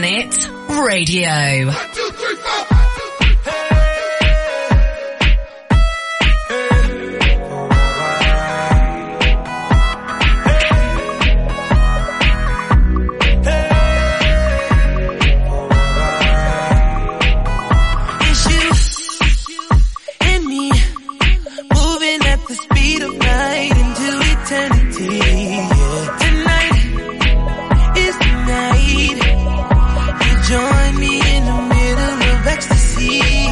Planet Radio. 1, 2, 3, 4. Join me in the middle of ecstasy.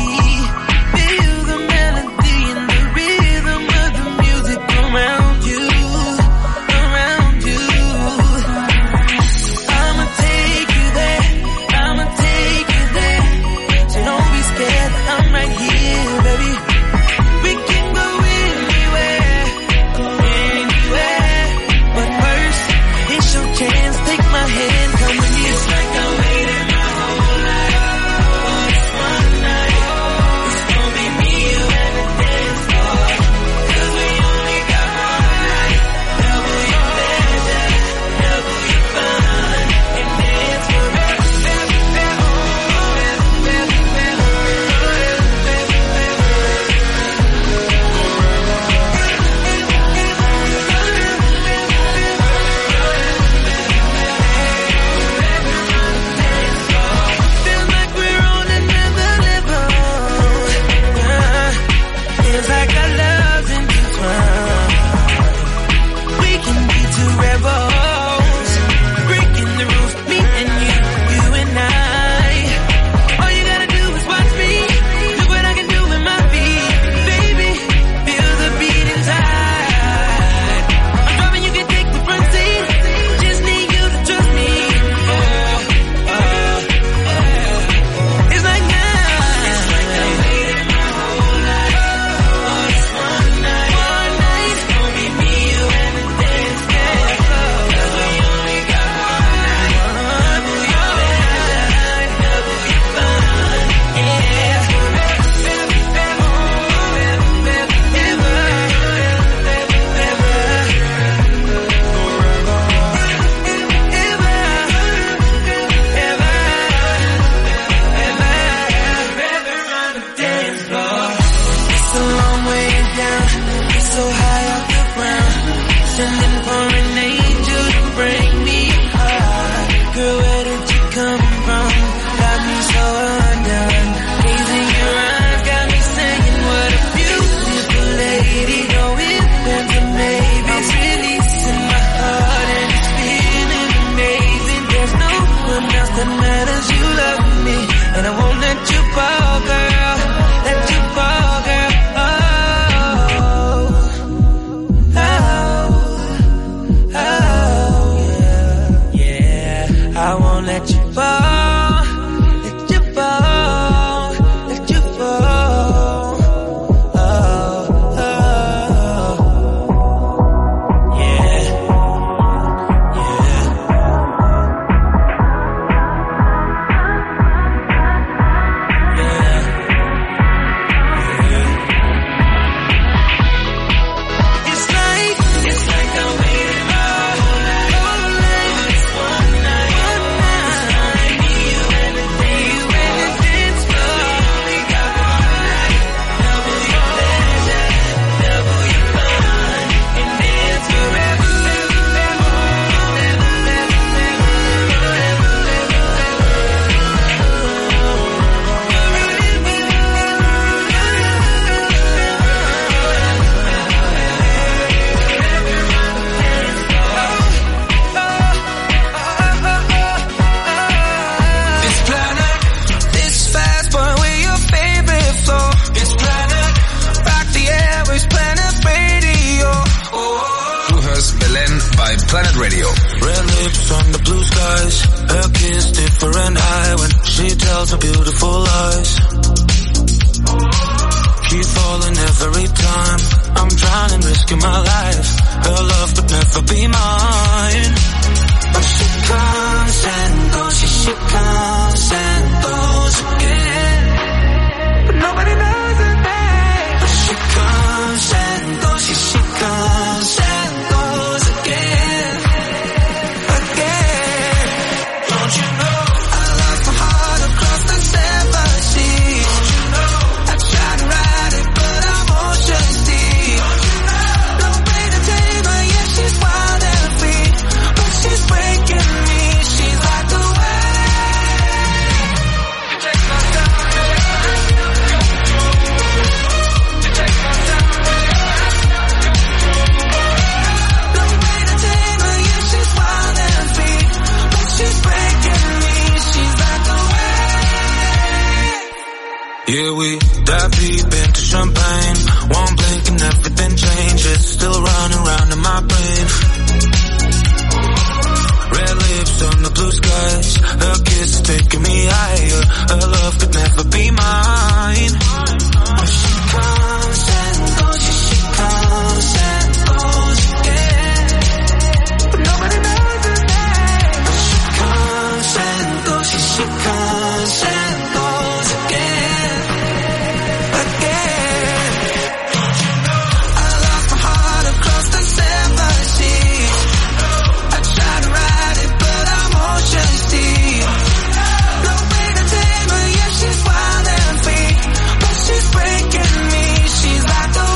Planet Radio. Red lips on the blue skies, her kiss different eye when she tells her beautiful lies. Keep falling every time, I'm drowning, risking my life. Her love could never be mine. But she comes and goes, she comes and goes again. But nobody knows her name. But she comes and goes, she comes and goes again. Again. Don't you know I love Yeah, we dive deep into champagne. One blink and everything changes. Still running around in my brain. Red lips on the blue skies. Her kiss is taking me higher. Her love could never be mine. Oh, she comes and goes. Yeah, she comes and goes again. But nobody knows her name. Oh, she comes and goes. Yeah, she comes and goes again. Again. I lost my heart across the seven seas. I tried to ride it, but I'm ocean deep. No way to tame her, yeah, she's wild and free. But she's breaking me, she's like the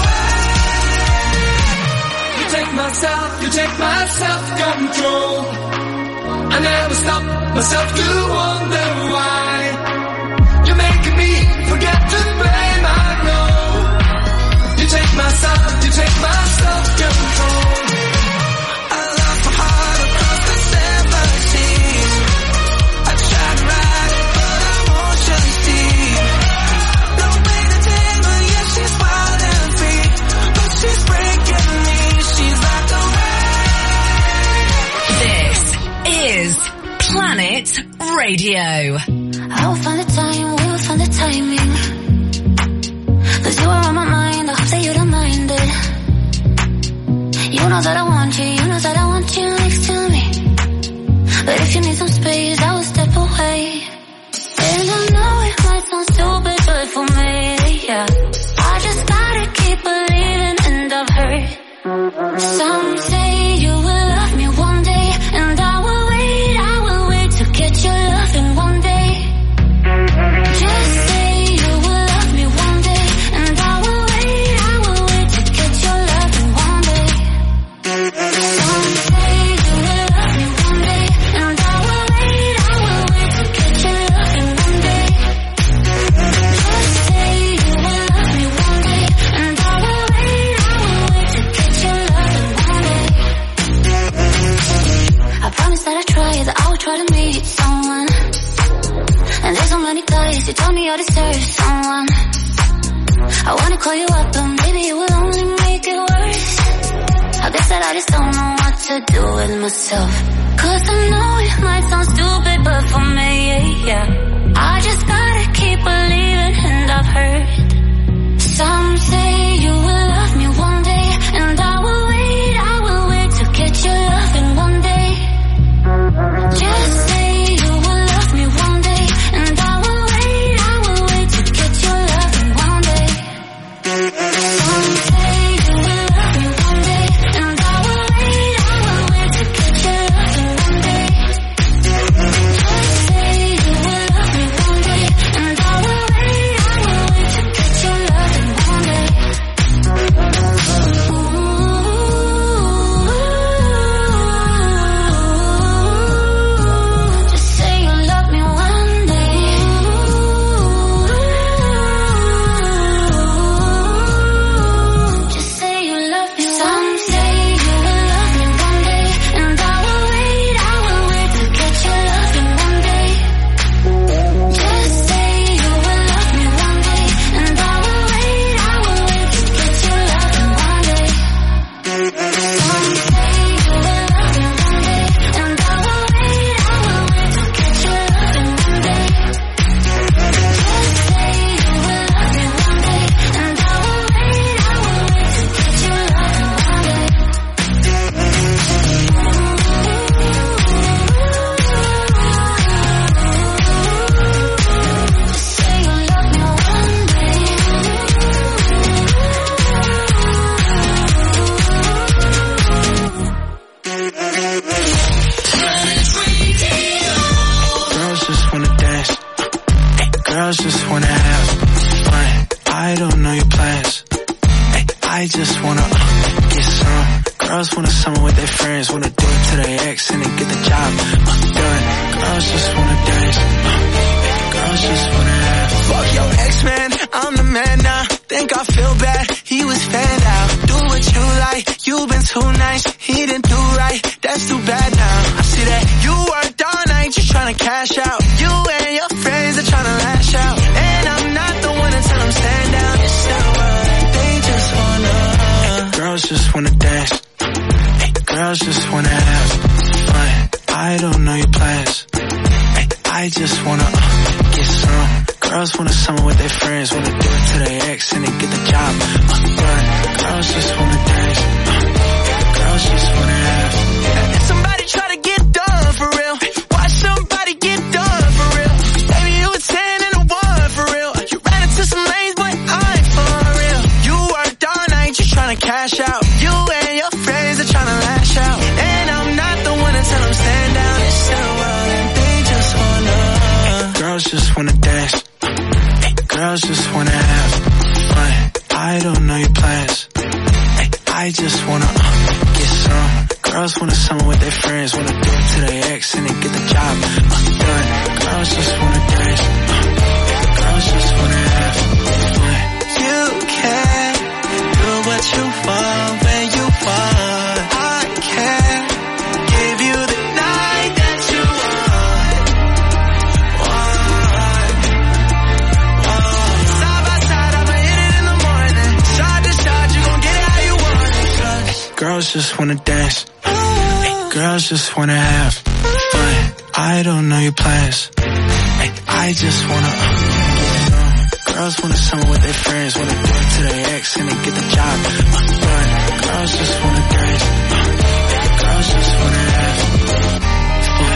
wind. You take my self-control. I never stop myself to wonder why. You're making me forget to blame, I know. You take my self-control. I lost my heart across the seven seas. I tried to ride it, but I'm ocean deep. No way to tame her, yeah, she's wild and free. But she's breaking me, she's like the wind. This is Planet Radio. I'll find the time, we'll find the timing. 'Cause you are on my mind, I hope that you don't mind it. You know that I want you, you know that I want you next to me. But if you need some space, I will step away. And I know it might sound stupid, but for me, yeah, I just gotta keep believing, and I've heard some say you will love me one day, and I will wait to get your loving one day. Just say you will love me one day, and I will wait to get your loving one day. Some say you will love me one day, and I will wait to get your loving one day. Just say you will love me one day, and I will wait to get your loving one day. I promise that I will try to meet someone. And there's so many guys who told me I deserve someone. I wanna call you up, but maybe it will only make it worse. I guess that I just don't know what to do with myself. 'Cause I know it might sound stupid, but for me, yeah, I just gotta keep believing, and I've heard some say you will love me one day, and I will wait to get your loving one day. Just say you will love me one day, and I will wait to get your loving one day. Some say you will love me one day, and I will wait to get your loving one day. Just say you will love me one day, and I will wait to get your loving one day. Just say you love me one day. Just say you love me. Some say you will love me one day, and I will wait to get your loving one day. Just say you will love me one day, and I will wait to get your loving one day. Some say you will love me one day, and I will wait to get your loving one day. Just say you will love me one day, and I will wait to get your loving one day. Just say you love me one day. Girls just wanna dance. Girls just wanna have fun. I don't know your plans. I just wanna get some. Girls wanna summer with their friends, wanna do it to their ex and then get the job done. Girls just wanna dance. Girls just wanna have fun. Fuck your ex, man, I'm the man now. Think I feel bad, he was fanned out. Do what you like, you've been too nice. He didn't do right, that's too bad now. I see that you worked all night just trying to cash out. You and your friends are trying to lash out. And I'm not the one just wanna get some. Girls wanna summer with their friends, wanna do it to their ex and then get the job done. Girls just wanna dance. Girls just wanna have. If somebody try to get done for real, watch somebody get done for real. Baby, you a 10 and a 1 for real. You ran into some lanes, but I ain't for real. You worked all night, you tryna cash out. You and your friends are tryna lash out. And I'm not the one to tell them stand down. It's still wild and they just wanna. Girls just wanna dance. Girls just wanna have fun. I don't know your plans. I just wanna get some. Girls wanna summer with their friends, wanna do it to their ex and then get the job done. Girls just wanna dance. Girls just wanna have fun. You can do what you want when you want. I can give you the night that you want. Side by side, I'ma hit it in the morning. Shot to shot, you gon' get it how you want it. Girls just wanna dance. Girls just wanna have fun. I don't know your plans. I just wanna get some. Girls wanna summer with their friends, wanna do it to their ex and then get the job done. Girls just wanna dance. Girls just wanna have fun.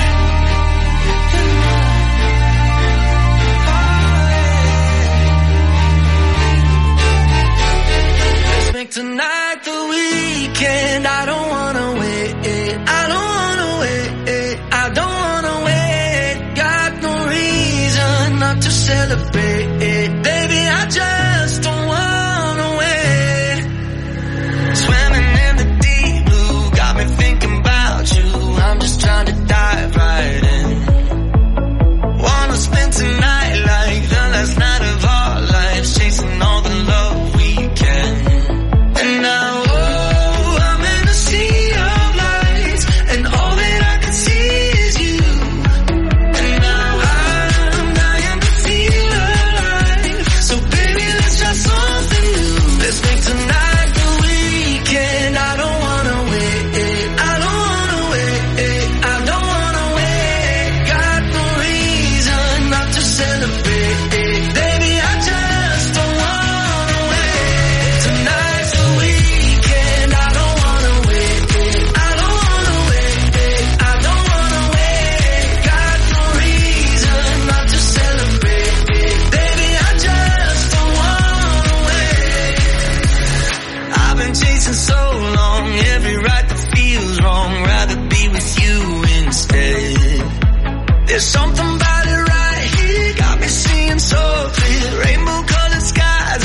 Let's make tonight the weekend. I don't wanna wait. I don't wanna wait. I don't wanna wait. Got no reason not to celebrate. Baby, I just don't wanna wait. Swimming in the deep blue, got me thinking about you. I'm just trying to dive right in. Wanna spend tonight like the last night of our lives, chasing all the love we can. And now, oh, I'm in a sea of lights, and all that I can see is you. And now I'm dying to feel alive. So baby, let's try something new. Let's make tonight the weekend. I don't wanna wait. I don't wanna wait. I don't wanna wait. Got no reason not to celebrate. Baby, I just don't wanna wait. Tonight's the weekend. I don't wanna wait. I don't wanna wait. I don't wanna wait. Got no reason not to celebrate. Baby, I just don't wanna wait. I've been chasing so long, every right that feels wrong. Rather be with you instead. There's something about it right here, got me seeing so clear. Rainbow colored skies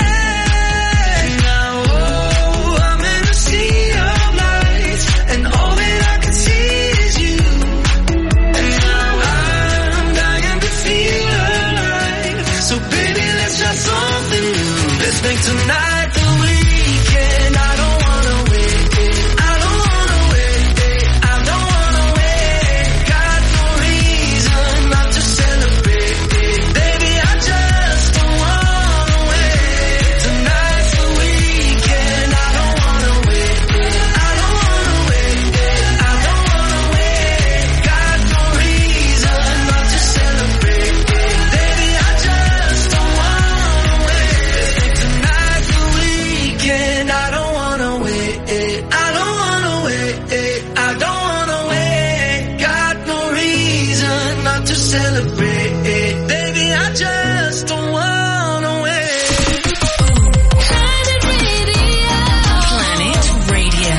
ahead. Now, oh, I'm in a sea of lights, and all that I can see is you. And now I'm dying to feel alive. So baby, let's try something new. Let's make tonight the weekend. I don't wanna wait. I don't wanna wait. I don't wanna wait. Got no reason not to celebrate. Baby, I just don't wanna wait. Tonight's the weekend. I don't wanna wait. I don't wanna wait. I don't wanna wait. Got no reason not to celebrate. Baby, I just don't wanna wait. Tonight's the weekend. I don't wanna wait. I don't wanna wait. I don't wanna wait. Got no reason not to celebrate. Baby, I just don't wanna wait. Planet Radio.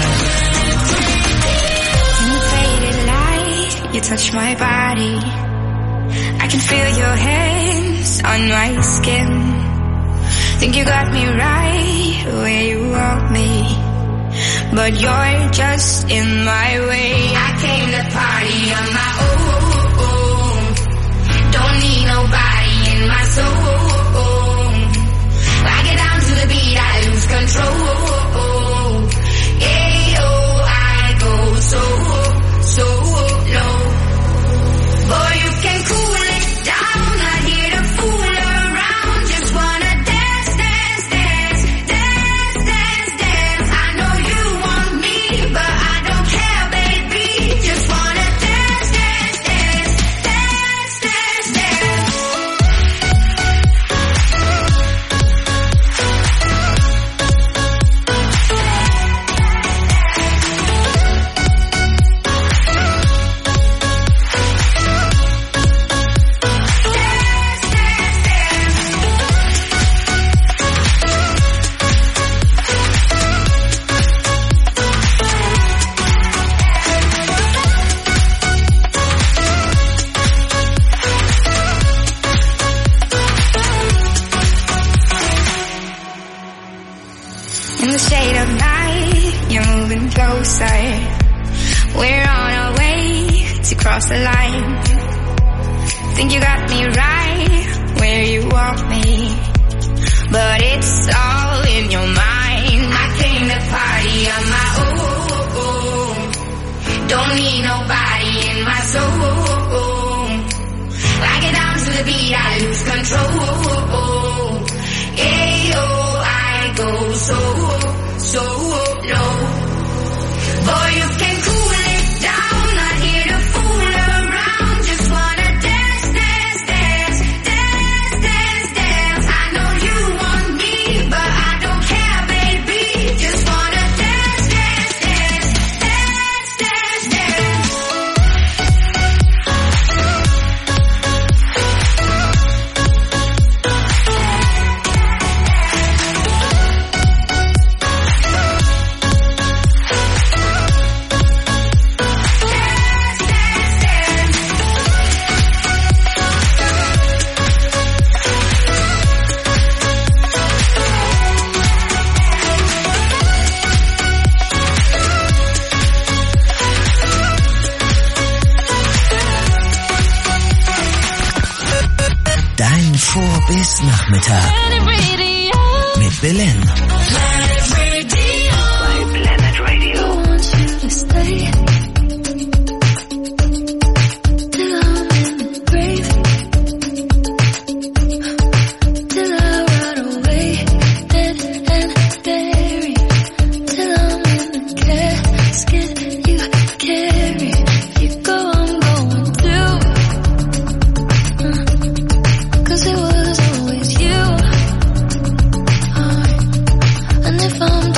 In the faded light, you touch my body. I can feel your hands on my skin. Think you got me right where you want me, but you're just in my way. I came to party on my own. Don't need nobody in my soul. I get down to the beat, I lose control. Yeah, oh, I go so low. Boy, you can cool it down. Not here to fool around. Just wanna dance, dance, dance, dance, dance, dance. I know you want me, but I don't care, baby. Just wanna dance, dance, dance, dance, dance. getting closer. We're on our way to cross the line. Think you got me right where you want me, but it's all in your mind. I came to party on my own. Don't need nobody in my soul. I get down to the beat, I lose control. Ayo, I go so low. Boy, you can cool it down. Not here to fool around. Just wanna dance, dance, dance, dance, dance, dance. I know you want me, but I don't care, baby. Just wanna dance, dance, dance, dance, dance, dance. Dein Vor- bis Nachmittag mit Belen. Bei Planet Radio. I want you to stay till I'm in the grave, till I rot away, dead and buried, till I'm in the casket you carry. If you go, I'm going too, 'cause it was always you. And if I'm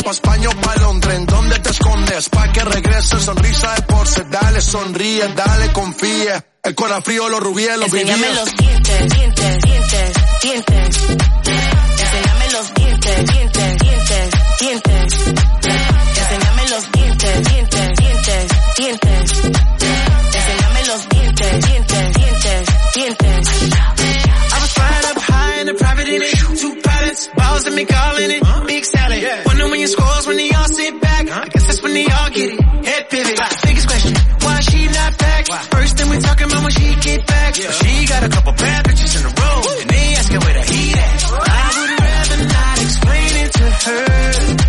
pa' España o pa' Londres. ¿En dónde te escondes? Pa' que regrese, sonrisa de porce. Dale, sonríe, dale, confía. El corazón frío, los rubíes, los vivíes. Enséñame los dientes, dientes, dientes, dientes. Enséñame los dientes, dientes, dientes, dientes. Enséñame los dientes, dientes, dientes, dientes. Enséñame los dientes, dientes, dientes, dientes. I was flying up high in a private in it. 2 pilots, balls and me calling it. Big salad. Wonder when your scores when they all sit back. I guess that's when they all get it. Head pivot. Biggest question, why she not back? First thing we talking about when she get back. She got a couple bad bitches in a row. And they asking where the heat at. I would rather not explain it to her.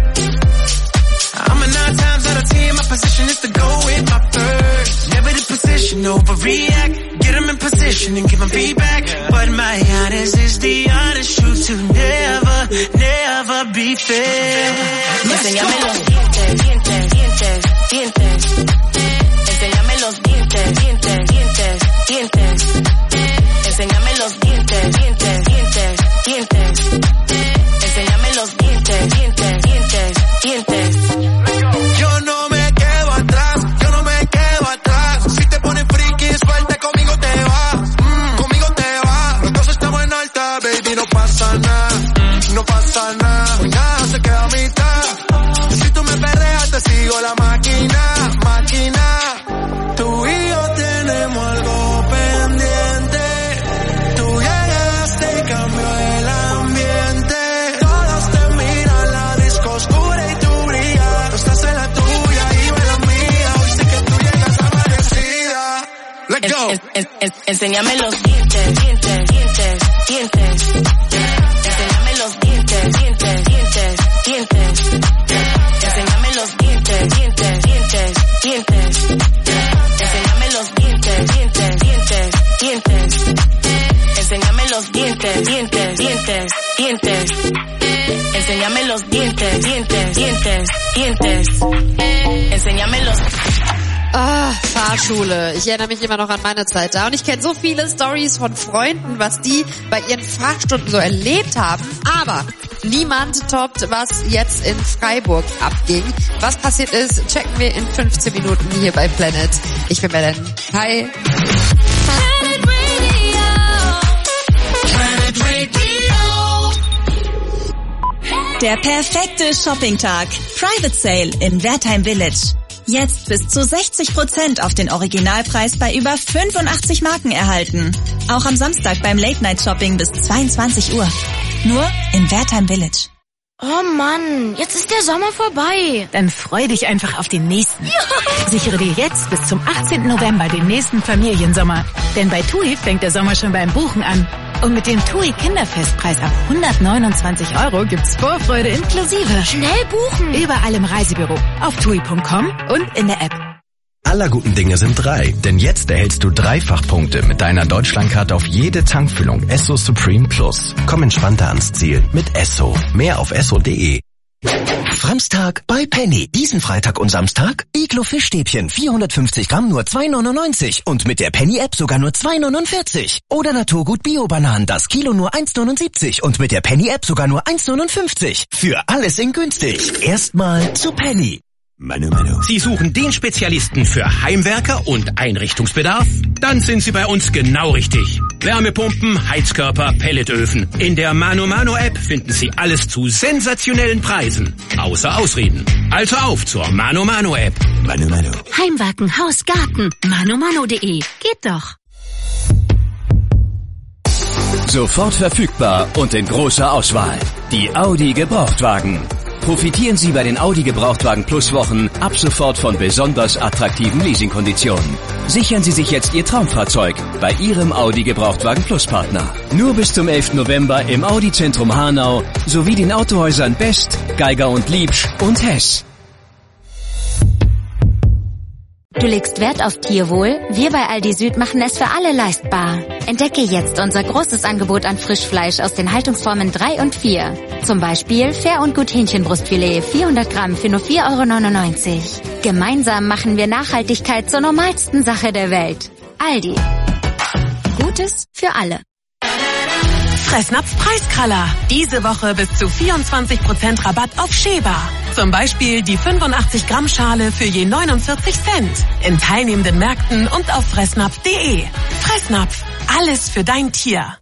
I'm a 9 times out of 10. My position is to go with my first. Never the position, overreact. Get them in position and give them feedback. But my honest is the honest truth to never, never be fair. Enséñame los dientes, dientes, dientes, dientes. Enséñame los dientes, dientes, dientes, dientes. Enséñame los dientes, dientes, dientes, dientes. Enséñame los dientes, dientes, dientes, dientes. Yo no me quedo atrás, yo no me quedo atrás. Si te pones friki, suelta, conmigo te vas. Conmigo te vas. Los dos estamos en alta, baby, no pasa nada. No pasa nada, hoy nada se queda a mitad. Si tú me perreas, te sigo la máquina, máquina. Tú y yo tenemos algo pendiente. Tú llegaste y cambió el ambiente. Todos te miran, la disco oscura y tú brillas. Tú estás en la tuya y yo en la mía. Hoy sé que tú llegas amanecida. Let's go. Enséñame los dientes, dientes, dientes, dientes. Enséñame los dientes, dientes, dientes, dientes. Enséñame los dientes, dientes, dientes, dientes. Enséñame los dientes, dientes, dientes, dientes. Enséñame los dientes, dientes, dientes, dientes. Enséñame los dientes, dientes, dientes, dientes. Enséñame los... Ah, Fahrschule. Ich erinnere mich immer noch an meine Zeit da. Und ich kenne so viele Stories von Freunden, was die bei ihren Fahrstunden so erlebt haben. Aber niemand toppt, was jetzt in Freiburg abging. Was passiert ist, checken wir in 15 Minuten hier bei Planet. Ich bin Belen. Hi. Planet Radio. Der perfekte Shoppingtag. Private Sale in Wertheim Village. Jetzt bis zu 60% auf den Originalpreis bei über 85 Marken erhalten. Auch am Samstag beim Late-Night-Shopping bis 22 Uhr. Nur in Wertheim Village. Oh Mann, jetzt ist der Sommer vorbei. Dann freu dich einfach auf den nächsten. Ja. Sichere dir jetzt bis zum 18. November den nächsten Familiensommer. Denn bei TUI fängt der Sommer schon beim Buchen an. Und mit dem TUI Kinderfestpreis ab 129 € gibt's Vorfreude inklusive. Schnell buchen! Überall im Reisebüro, auf TUI.com und in der App. Aller guten Dinge sind 3, denn jetzt erhältst du Dreifachpunkte mit deiner Deutschlandkarte auf jede Tankfüllung Esso Supreme Plus. Komm entspannter ans Ziel mit Esso. Mehr auf esso.de. Samstag bei Penny. Diesen Freitag und Samstag Iglo Fischstäbchen 450 Gramm nur 2,99 und mit der Penny-App sogar nur 2,49. Oder Naturgut Bio-Bananen, das Kilo nur 1,79 und mit der Penny-App sogar nur 1,59. Für alles in günstig. Erstmal zu Penny. Manu. Sie suchen den Spezialisten für Heimwerker und Einrichtungsbedarf? Dann sind Sie bei uns genau richtig. Wärmepumpen, Heizkörper, Pelletöfen. In der Mano-Mano-App finden Sie alles zu sensationellen Preisen. Außer Ausreden. Also auf zur Mano-Mano-App. Manu. Heimwerken, Haus, Garten. manomano.de. Geht doch. Sofort verfügbar und in großer Auswahl. Die Audi Gebrauchtwagen. Profitieren Sie bei den Audi Gebrauchtwagen Plus Wochen ab sofort von besonders attraktiven Leasingkonditionen. Sichern Sie sich jetzt Ihr Traumfahrzeug bei Ihrem Audi Gebrauchtwagen Plus Partner. Nur bis zum 11. November im Audi Zentrum Hanau sowie den Autohäusern Best, Geiger und Liebsch und Hess. Du legst Wert auf Tierwohl? Wir bei Aldi Süd machen es für alle leistbar. Entdecke jetzt unser großes Angebot an Frischfleisch aus den Haltungsformen 3 und 4. Zum Beispiel Fair und Gut Hähnchenbrustfilet 400 Gramm für nur 4,99 €. Gemeinsam machen wir Nachhaltigkeit zur normalsten Sache der Welt. Aldi. Gutes für alle. Fressnapf Preiskraller. Diese Woche bis zu 24% Rabatt auf Sheba. Zum Beispiel die 85 Gramm Schale für je 49 Cent. In teilnehmenden Märkten und auf fressnapf.de. Fressnapf. Alles für dein Tier.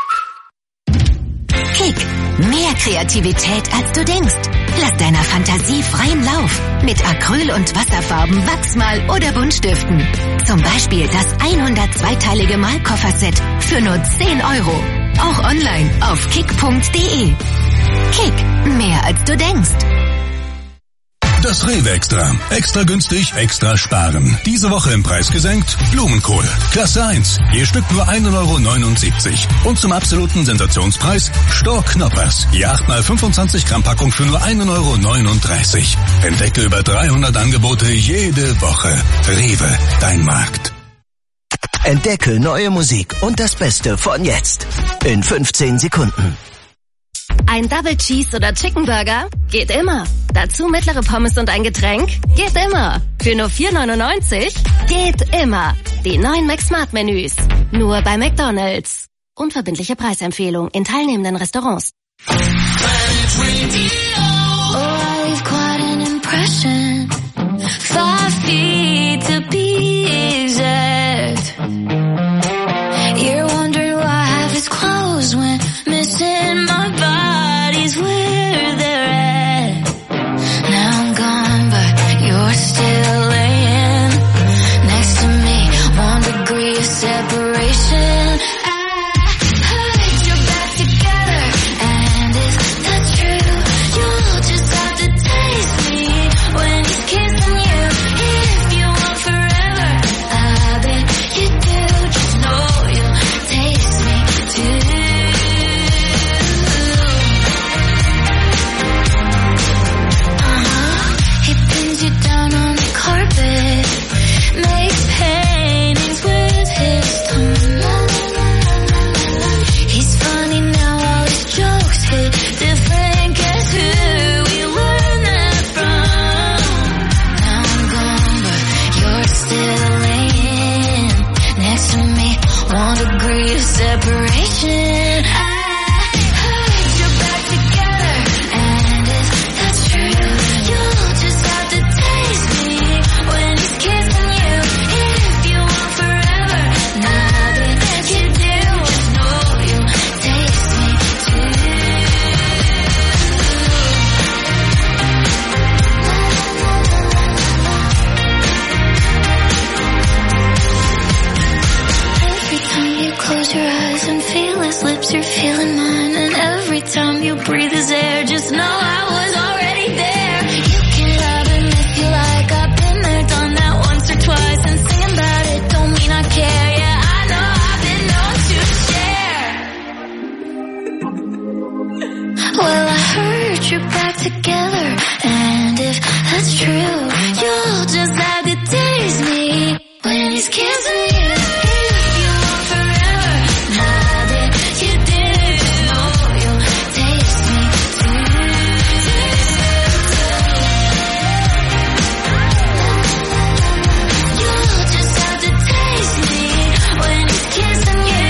Kick. Mehr Kreativität, als du denkst. Lass deiner Fantasie freien Lauf. Mit Acryl- und Wasserfarben, Wachsmal oder Buntstiften. Zum Beispiel das 102-teilige Malkofferset für nur 10 Euro. Auch online auf kick.de. Kick. Mehr, als du denkst. Das Rewe Extra. Extra günstig, extra sparen. Diese Woche im Preis gesenkt. Blumenkohl. Klasse 1. Je Stück nur 1,79 €. Und zum absoluten Sensationspreis Stork Knoppers. Je 8x25 Gramm Packung für nur 1,39 €. Entdecke über 300 Angebote jede Woche. Rewe, dein Markt. Entdecke neue Musik und das Beste von jetzt. In 15 Sekunden. Ein Double Cheese oder Chicken Burger? Geht immer. Dazu mittlere Pommes und ein Getränk? Geht immer. Für nur 4,99 € geht immer. Die neuen McSmart-Menüs. Nur bei McDonald's. Unverbindliche Preisempfehlung in teilnehmenden Restaurants. You're wondering why half his clothes went missing. My body's where they're at. Now I'm gone, but you're still laying next to me. 1 degree of separation. I put your back together, and if that's true, you'll just have to taste me when he's kissing you. If you want forever, I bet you do. Just know you'll taste me too. He pins you down on the carpet, makes paintings with his tongue. He's funny now, all his jokes hit different. Guess who we learned that from? Now I'm gone, but you're still laying next to me. 1 degree of separation. I put your back together, and if that's true, you'll just have to taste me when he's kissing you. If you want forever, now that you do, just know you'll taste me too. Every time you close your eyes and feel his lips, you're feeling mine. And every time you breathe his air, just know I was already there. You can love him if you like. I've been there, done that once or twice. And singing about it don't mean I care. Yeah, I know I've been known to share. Well, I heard you're back together, and if that's true, you'll just have to taste me when he's kissing you. If you want forever, now that you do, just know you'll taste me too. You'll just have to taste me when he's kissing you.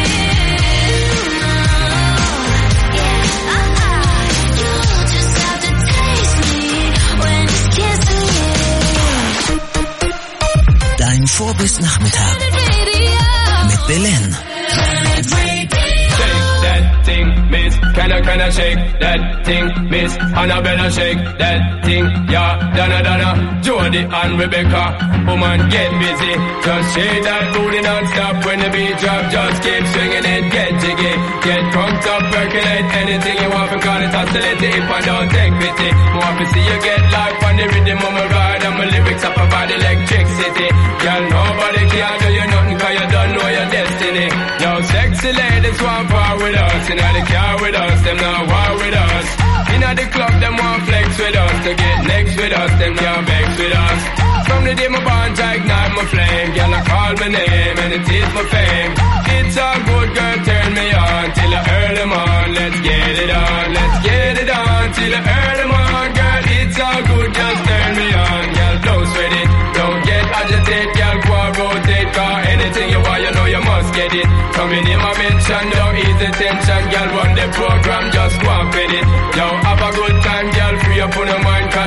You'll just have to taste me when he's kissing you. Dein Vorbis-Nachmittag mit Belen. Shake that thing, miss. Can I shake that thing, miss? Annabella, shake that thing, yeah. Donna, Jody and Rebecca. Woman, get busy. Just shake that booty non-stop when the beat drop. Just keep swinging it, get jiggy. Get drunk up, percolate anything you want. Call it hostility if I don't take pity. Want to see you get life on the rhythm of my ride. And my lyrics up about electricity. Girl, nobody can do you nothing, cause you don't know your destiny. Yo, sexy ladies want part with us. In the car with us, them not war with us. In the club, them want flex with us. To get next with us, them can't vex with us. From the day my bond, I ignite my flame. Girl, I call my name and it is my fame. It's all good, girl, turn me on till I earn on. Let's get it on, let's get it on till I earn on. Girl, it's all good, just turn me on. Girl, don't sweat it, don't get agitated. Girl, go and rotate, cause anything you want, you know you must get it. Coming in my mention, don't ease the tension. Girl, run the program, just walk with it. Yo, have a good time, girl, free up on your mind. Cause nobody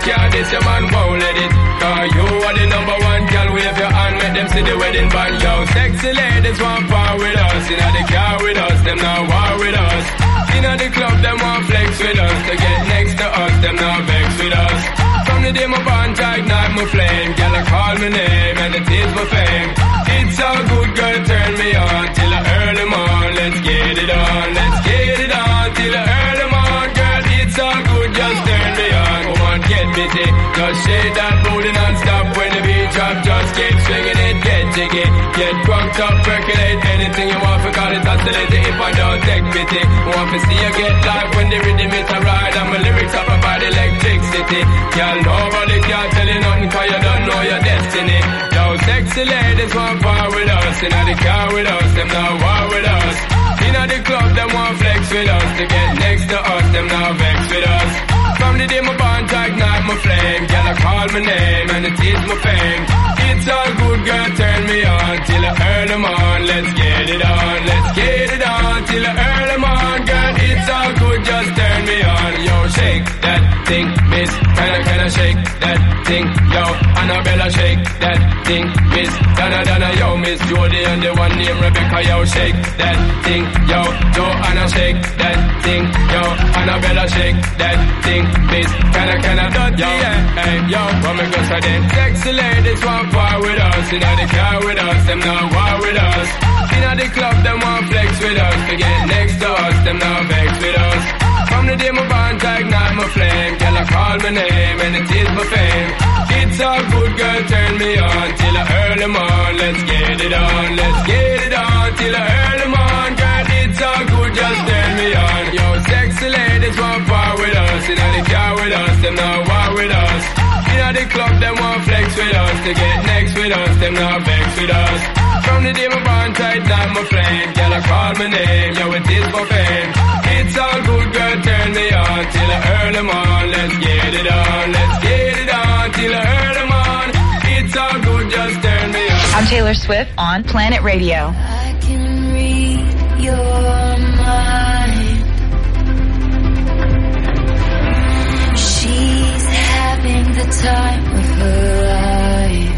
can't diss your man, won't let it. Cause you are the number one girl, wave your hand, make them see the wedding band. Yo, sexy ladies want power with us, inna the car with us, them not war with us. Inna the club, them want flex with us, to get next to us, them not vex with us. From the day my bond, I ignite my flame, girl I call my name, and it is my fame. It's all good, girl, turn me on, till I early morn, let's get it on, let's get it on, till I early morn, girl, it's all good, just turn me on. Come on, get busy, just shake that booty non-stop, when the beat drop, just keep swinging it, get jiggy, get drunk up, percolate, anything you want, for call it oscillator, if I don't take pity, want to see you get live, when the rhythm is a ride, and my lyrics up about electricity, girl, nobody can tell you nothing, cause you don't know your destiny. Yo, sexy ladies want power with us, inna the car with us, them not war with us. Inna the club, them want flex with us, to get next to us, them not vex with us. From the day my bond, I ignite my flame, girl I call my name, and it is my fame. It's all good, girl, turn me on, till I early morn, let's get it on, let's get it on, till I early morn, girl, it's all good, just turn me on. Yo, shake that thing, miss, can I shake that thing, yo, Annabella, shake that thing, miss, Donna, yo, Miss Jody, and the one named Rebecca, yo, shake that thing, yo, Joanna, shake that thing, yo, Annabella, shake that thing, miss, can I, yo, hey, yo, what me go say then? Sexy ladies want power with us, inna the car with us, them not war with us. Inna the club, them want flex with us, to get next to us, them not vex with us. From the day my bond, I ignite my flame, girl I call my name, and it is my fame. It's all good, girl, turn me on, till I early morn, let's get it on, let's get it on, till I early morn, girl, it's all good, just turn me on. Yo, sexy ladies want power with us, inna the car with us, them not war with us. Inna the club, them want flex with us, to get next with us, them not vex with us. From the day my bond, I ignite my flame, girl I call my name, yo, it is for fame. It's all good, girl, turn me on, till I early morn, let's get it on, let's get it on, till I early morn. It's all good, just turn me on. I'm Taylor Swift on Planet Radio. I can read your mind. She's having the time of her life.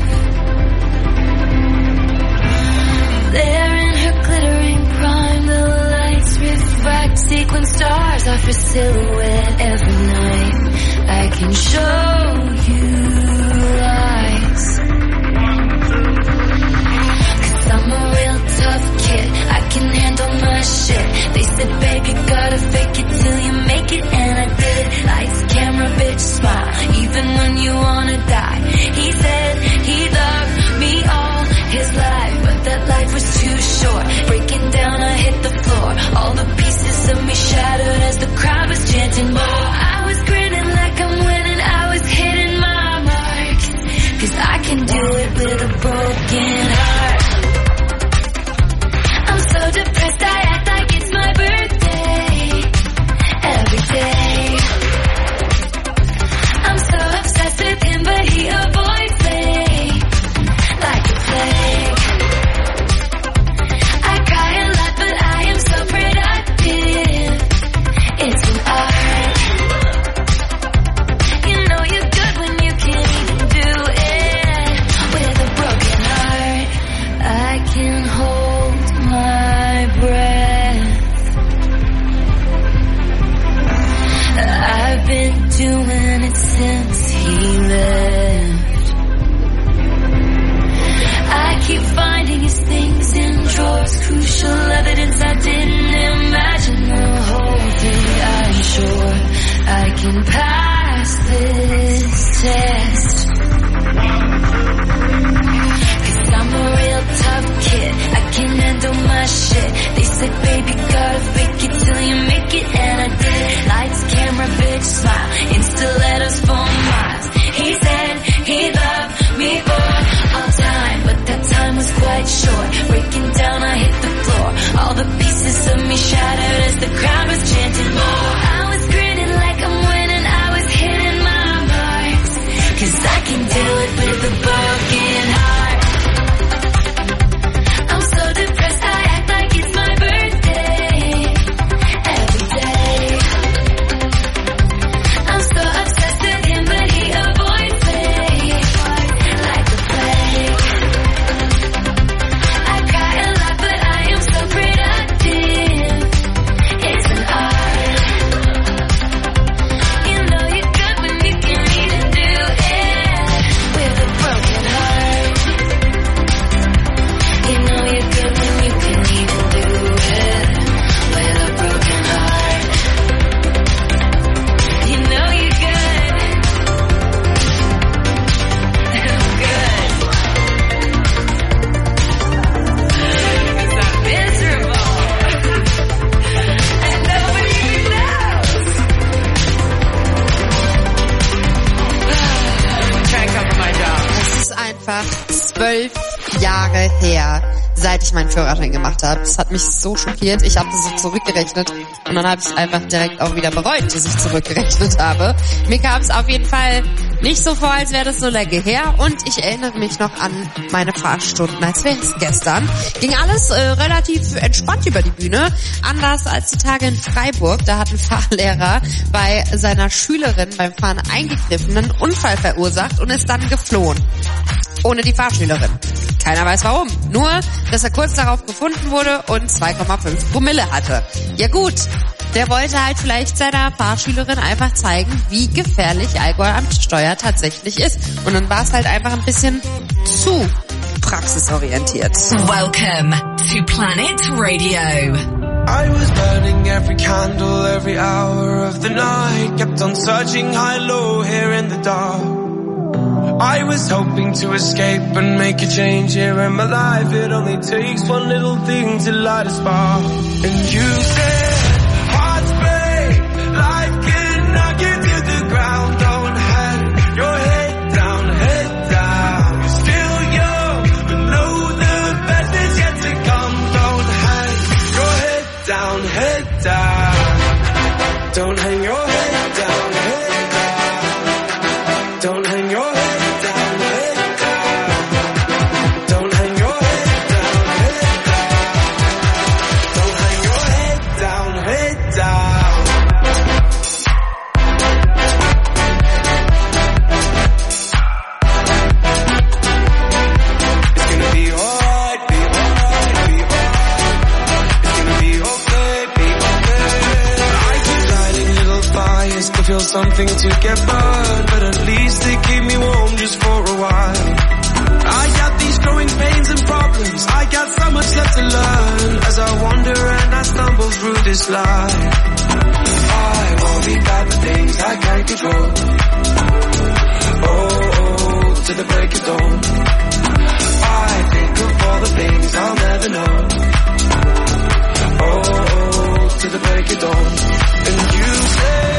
There in her glittering prime, the lights refract sequin stars off her silhouette every night. I can show you lights, 'cause I'm a real tough kid, I can handle my shit. They said, baby, gotta fake it till you make it, and I did. Lights, camera, bitch, smile, even when you wanna die. He said he loved me all his life, but that life was too short. Breaking down, I hit the floor, all the pieces of me shattered as the crowd was chanting more. I was grinning like I'm winning, I was hitting my marks, 'cause I can do it with a broken heart. I'm so depressed, I act like it's my birthday every day. I'm so obsessed with him, but he avoids me like a plague. I cry a lot, but I am so productive. It's an art. You know you're good when you can't even do it with a broken heart. I can hold my breath. I've been doing it since he left. I keep finding his things in drawers, crucial evidence I didn't imagine. The whole thing, I'm sure I can pass this test, 'cause I'm a real tough kid, I can handle my shit. They said, baby, gotta fake it till you make it, and I did. Lights, camera, bitch, smile, Insta letters for miles. He said he loved me for all time, but that time was quite short. Breaking down, I hit the floor, all the pieces of me shattered as the crowd was chanting more. I was grinning like I'm winning, I was hitting my marks, 'cause I can do it with a broken heart. I'm so depressed, I act like it's my birthday every day. I'm so obsessed with him, but he einfach 12 Jahre her, seit ich meinen Führerschein gemacht habe. Das hat mich so schockiert. Ich habe das so zurückgerechnet und dann habe ich es einfach direkt auch wieder bereut, dass ich zurückgerechnet habe. Mir kam es auf jeden Fall nicht so vor, als wäre das so lange her und ich erinnere mich noch an meine Fahrstunden, als wäre es gestern. Ging alles relativ entspannt über die Bühne, anders als die Tage in Freiburg. Da hat ein Fahrlehrer bei seiner Schülerin beim Fahren eingegriffen, einen Unfall verursacht und ist dann geflohen. Ohne die Fahrschülerin. Keiner weiß warum. Nur, dass er kurz darauf gefunden wurde und 2,5 Promille hatte. Ja gut, der wollte halt vielleicht seiner Fahrschülerin einfach zeigen, wie gefährlich Alkohol am Steuer tatsächlich ist. Und dann war es halt einfach ein bisschen zu praxisorientiert. Welcome to Planet Radio. I was burning every candle, every hour of the night. Kept on searching high, low, here in the dark. I was hoping to escape and make a change here in my life. It only takes one little thing to light a spark. And you said, hearts break, life can knock you to the ground. Don't hang your head down, head down. You're still young, but know the best is yet to come. Don't hang your head down, head down. Don't hang your head down, head down. Don't hang your head. Feel something to get burned, but at least they keep me warm just for a while. I got these growing pains and problems, I got so much left to learn as I wander and I stumble through this life. I worry about the things I can't control. Oh, to the break of dawn. I think of all the things I'll never know. Oh, to the break of dawn. And you say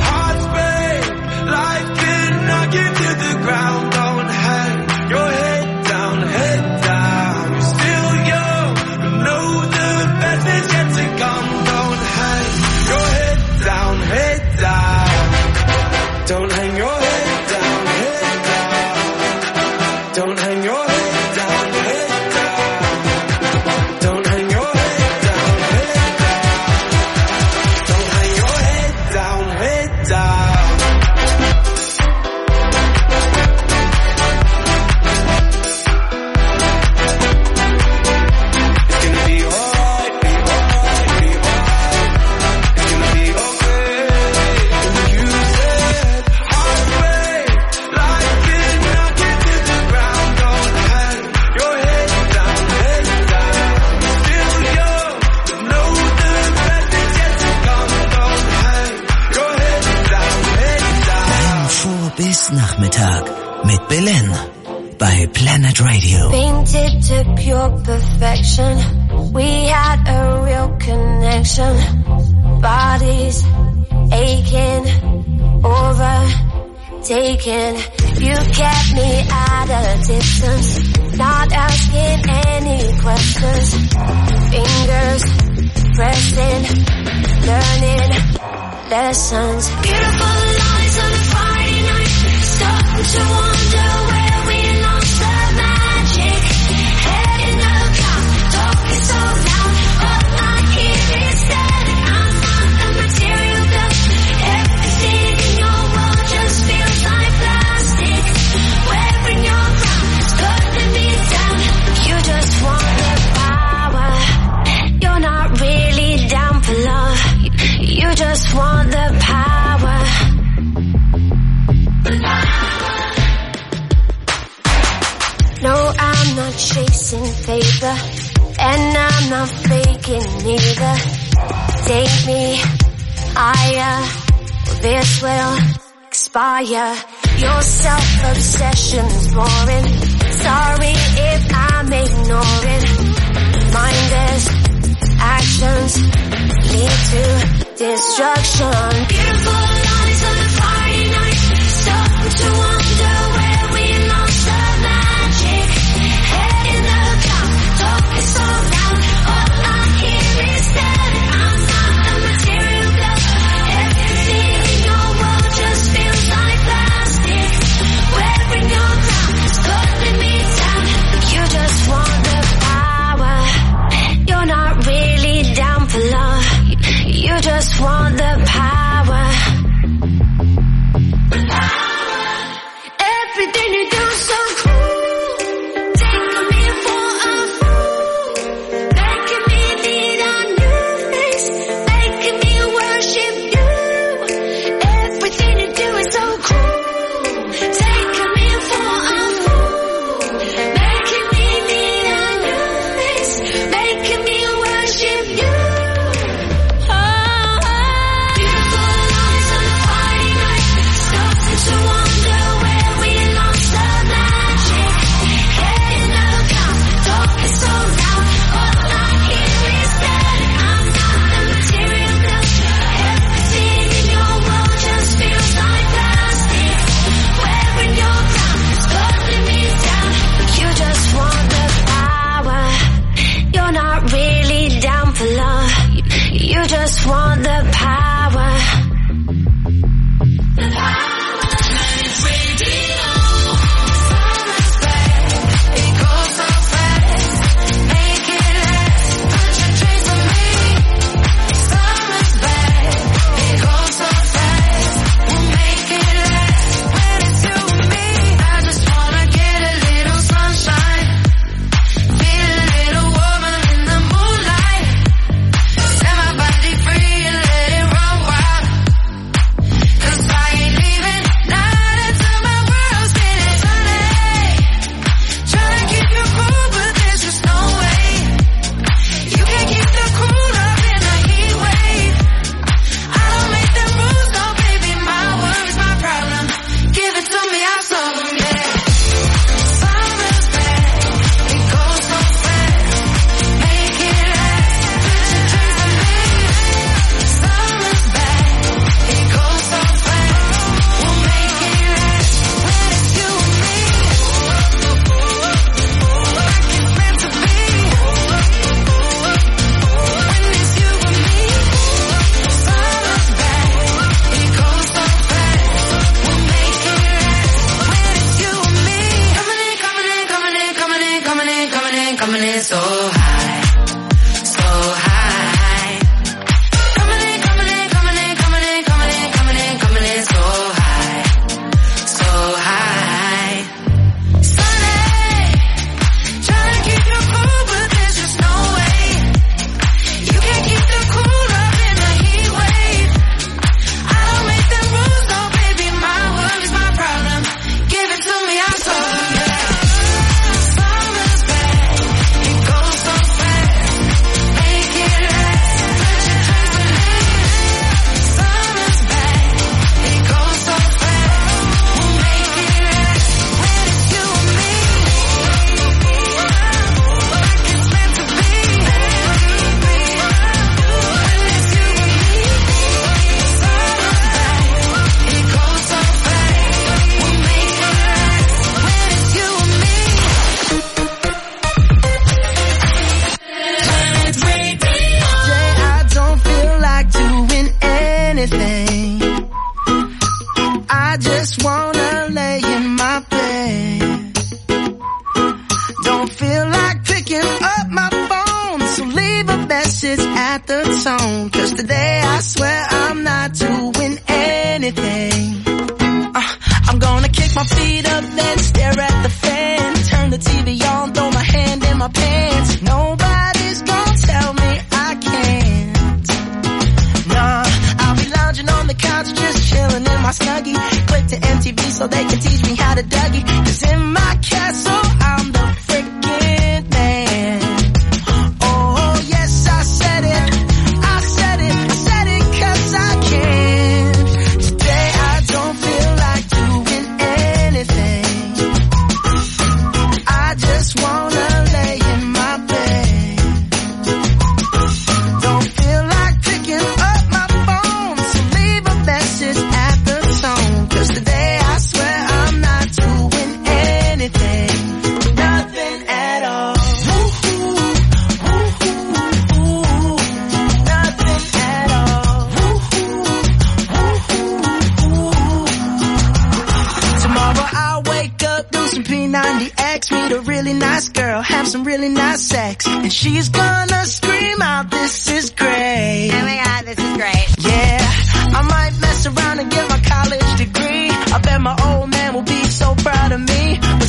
life can knock you to the ground. Don't hang your head down, head down. You're still young, but know the best is yet to come. Don't hang your head down, head down. Don't hang your head down, head down. Don't hang your head down, head down. Don't hang your head down, head down. Don't hang your head down, head down. Bis Nachmittag mit Belen bei Planet Radio. Painted to pure perfection, we had a real connection. Bodies aching, overtaken. You kept me at a distance, not asking any questions. Fingers pressing, learning lessons. Beautiful lies on a Friday night, starting to wonder where we lost the magic. Head in the clouds, talking so loud, all I hear is static. I'm not a material dust, everything in your world just feels like plastic. Wearing your crown, it's putting me down. You just want the power, you're not really down for love. You just want the power. No, I'm not chasing paper, and I'm not faking either. Take me higher, this will expire. Your self-obsession's boring. Sorry if I'm ignoring. Mindless actions lead to destruction. Beautiful lies on a Friday night, starting to wonder where we lost the magic. around and get my college degree. I bet my old man will be so proud of me. But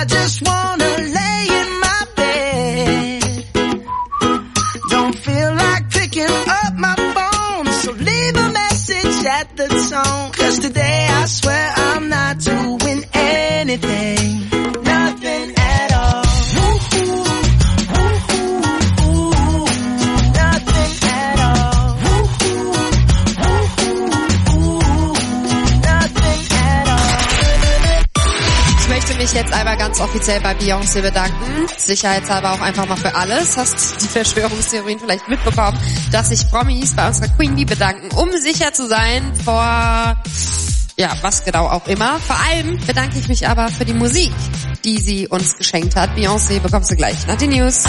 I just wanna lay in my bed. Don't feel like picking up my phone, so leave a message at the tone. 'Cause today I swear I'm not doing anything, nothing at all. Woo-hoo, woo-hoo, ooh, nothing at all. Woo-hoo, woo-hoo, ooh, nothing at all. Ich möchte mich jetzt einmal ganz offiziell bei Beyoncé bedanken. Sicherheitshalber auch einfach mal für alles. Hast die Verschwörungstheorien vielleicht mitbekommen, dass sich Promis bei unserer Queen Bee bedanken, um sicher zu sein vor, ja, was genau auch immer. Vor allem bedanke ich mich aber für die Musik, die sie uns geschenkt hat. Beyoncé bekommst du gleich nach den News.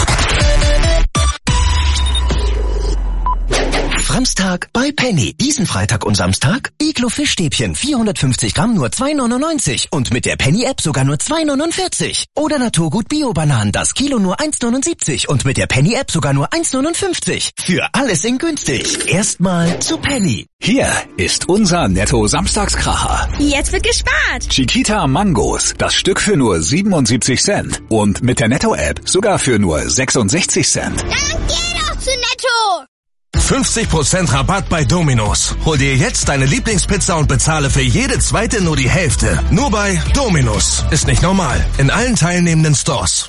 Samstag bei Penny. Diesen Freitag und Samstag Iglo Fischstäbchen 450 Gramm nur 2,99 und mit der Penny-App sogar nur 2,49. Oder Naturgut Bio-Bananen, das Kilo nur 1,79 und mit der Penny-App sogar nur 1,59. Für alles in günstig. Erstmal zu Penny. Hier ist unser Netto-Samstagskracher. Jetzt wird gespart. Chiquita Mangos, das Stück für nur 77 Cent. Und mit der Netto-App sogar für nur 66 Cent. Dann geh doch zu Netto. 50% Rabatt bei Domino's. Hol dir jetzt deine Lieblingspizza und bezahle für jede zweite nur die Hälfte. Nur bei Domino's. Ist nicht normal. In allen teilnehmenden Stores.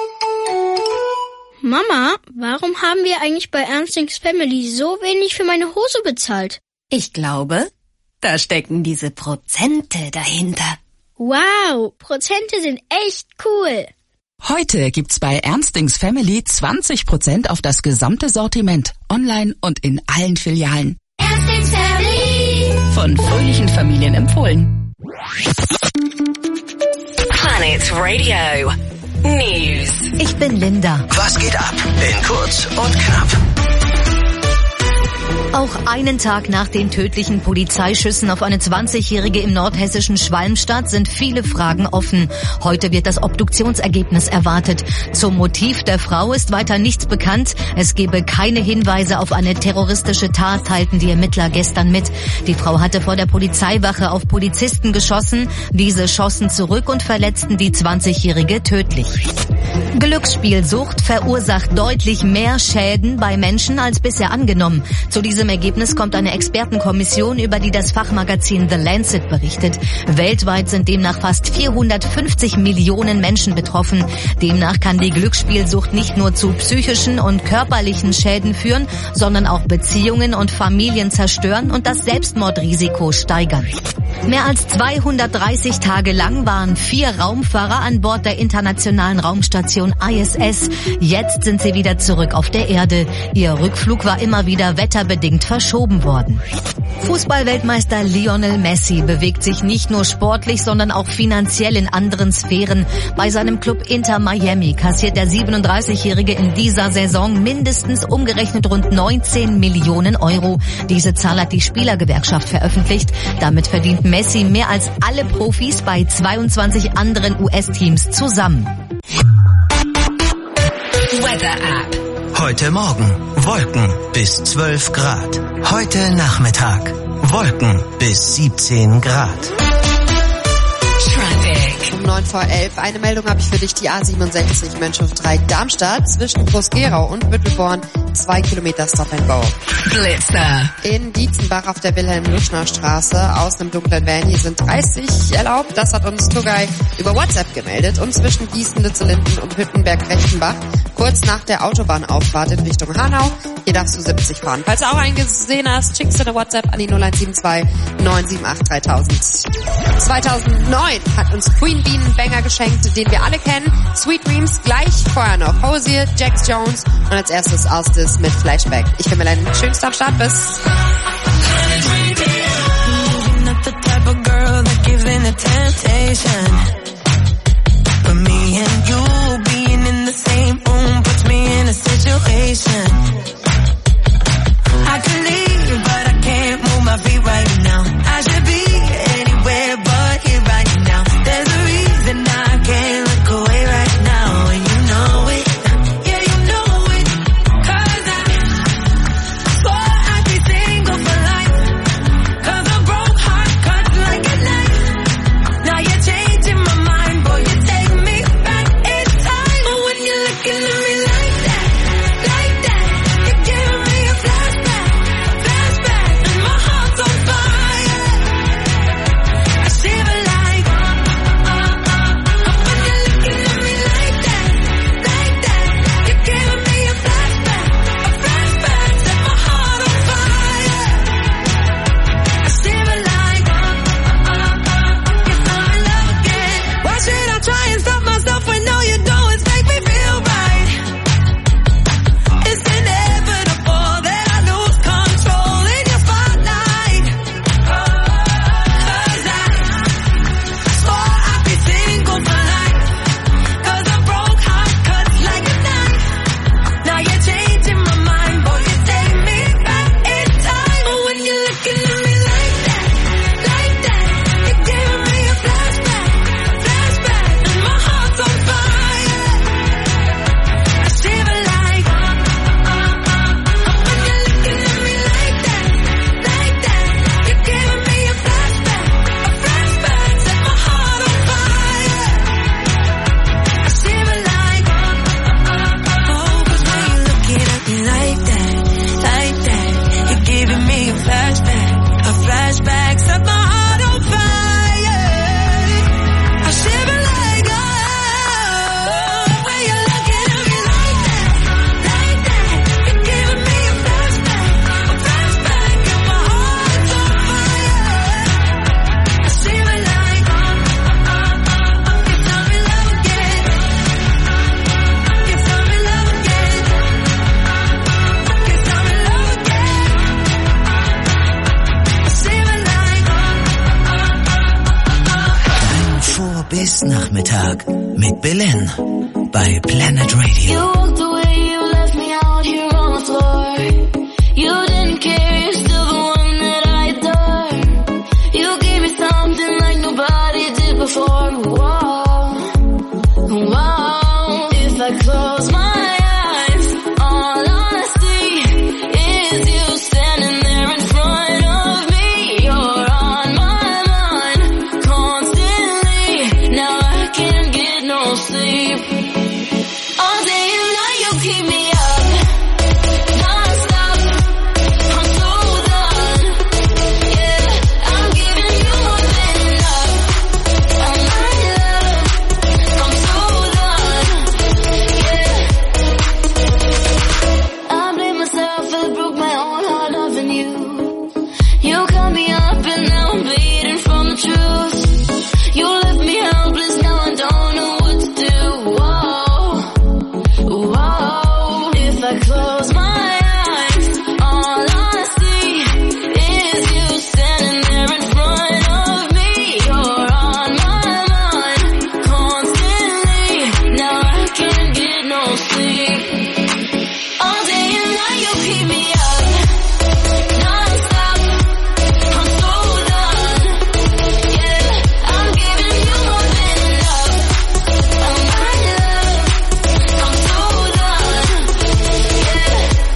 Mama, warum haben wir eigentlich bei Ernstings Family so wenig für meine Hose bezahlt? Ich glaube, da stecken diese Prozente dahinter. Wow, Prozente sind echt cool. Heute gibt's bei Ernstings Family 20% auf das gesamte Sortiment, online und in allen Filialen. Ernstings Family. Von fröhlichen Familien empfohlen. Planet Radio News. Ich bin Linda. Was geht ab? In kurz und knapp. Auch einen Tag nach den tödlichen Polizeischüssen auf eine 20-Jährige im nordhessischen Schwalmstadt sind viele Fragen offen. Heute wird das Obduktionsergebnis erwartet. Zum Motiv der Frau ist weiter nichts bekannt. Es gebe keine Hinweise auf eine terroristische Tat, teilten die Ermittler gestern mit. Die Frau hatte vor der Polizeiwache auf Polizisten geschossen. Diese schossen zurück und verletzten die 20-Jährige tödlich. Glücksspielsucht verursacht deutlich mehr Schäden bei Menschen als bisher angenommen. Zu diesem Ergebnis kommt eine Expertenkommission, über die das Fachmagazin The Lancet berichtet. Weltweit sind demnach fast 450 Millionen Menschen betroffen. Demnach kann die Glücksspielsucht nicht nur zu psychischen und körperlichen Schäden führen, sondern auch Beziehungen und Familien zerstören und das Selbstmordrisiko steigern. Mehr als 230 Tage lang waren 4 Raumfahrer an Bord der internationalen Raumstation ISS. Jetzt sind sie wieder zurück auf der Erde. Ihr Rückflug war immer wieder wetterbedingt verschoben worden. Fußballweltmeister Lionel Messi bewegt sich nicht nur sportlich, sondern auch finanziell in anderen Sphären. Bei seinem Club Inter Miami kassiert der 37-Jährige in dieser Saison mindestens umgerechnet rund 19 Millionen Euro. Diese Zahl hat die Spielergewerkschaft veröffentlicht. Damit verdient Messi mehr als alle Profis bei 22 anderen US-Teams zusammen. Weather App. Heute Morgen Wolken bis 12 Grad. Heute Nachmittag Wolken bis 17 Grad. Um 9 vor 11. Eine Meldung habe ich für dich. Die A67 Mönchhof-Dreieck Darmstadt zwischen Groß-Gerau und Büttelborn 2 Kilometer Stop and Go. Blitzer. In Dietzenbach auf der Wilhelm-Luschner-Straße aus einem dunklen Van. Hier sind 30 erlaubt. Das hat uns Tugay über WhatsApp gemeldet. Und zwischen Gießen, Litzelinden und Hüttenberg-Rechtenbach kurz nach der Autobahnauffahrt in Richtung Hanau. Hier darfst du 70 fahren. Falls du auch einen gesehen hast, schickst du eine WhatsApp an die 0172 978 3000. 2009 hat uns Queen Bee einen Banger geschenkt, den wir alle kennen. Sweet Dreams, gleich vorher noch Hosier, Jax Jones und als erstes Austis mit Flashback. Ich bin Melanie, schönst am Start, bis. I could leave, but I can't move my feet right now. I should be anywhere but here right now. There's a reason I can't look away right now, and you know it. Yeah, you know it. 'Cause I swore I'd be single for life. 'Cause a broke heart cuts like a knife. Now you're changing my mind. Freitag mit Belen bei Planet Radio. You walked away, you left me out here on the floor. You didn't care, you're still the one that I adore. You gave me something like nobody did before. Whoa, whoa. If I close my eyes, all I see is you standing there in front of me. You're on my mind constantly. Now I can't get no sleep. All day and night you keep me up, non-stop. I'm so done. Yeah, I'm giving you more than enough. Oh my love, I'm so done. Yeah, I blame myself, I broke my own heart loving you. You cut me up and now I'm bleeding from the truth. You left me helpless, now I don't know what to do. Whoa, whoa. If I close my eyes, all I see is you standing there in front of me. You're on my mind constantly. Now I can't get no sleep. All day and night you keep me up, non-stop. I'm so done. Yeah, I'm giving you more than enough. Oh my love, I'm so done. Yeah.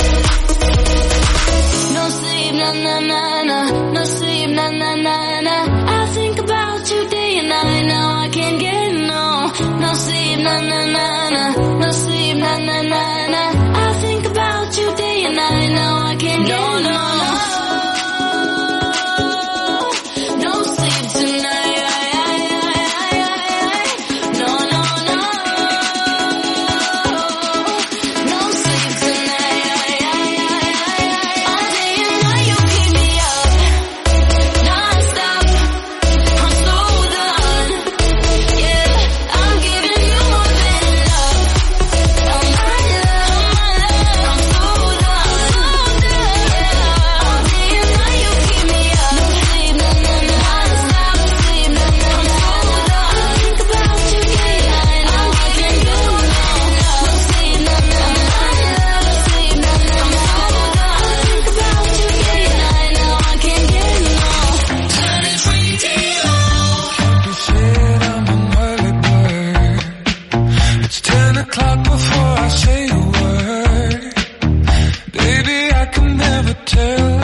No sleep, na na na na. No sleep, na na na na. I think about you day and night. Now I can't get no sleep, na na na na. No sleep, na na na na. I think about you day and night. Now I can't get no sleep tonight. No, no, no. No sleep tonight. All day and night you keep me up, non-stop. I'm so done. Yeah, I'm giving you more than enough. Oh my love, I'm so done. Yeah, all day and night you keep me up. No sleep, no, no, no. Non-stop sleep, no, no, no. I'm so done. Think about you day and night. I'm giving you more than enough. No sleep, no, no, no. Sleep, no, no, no. I'm so done. Think about you day and night. Now I can't get Planet Radio. You said I'm an early bird. It's 10 o'clock before I say a word. Baby, I can never tell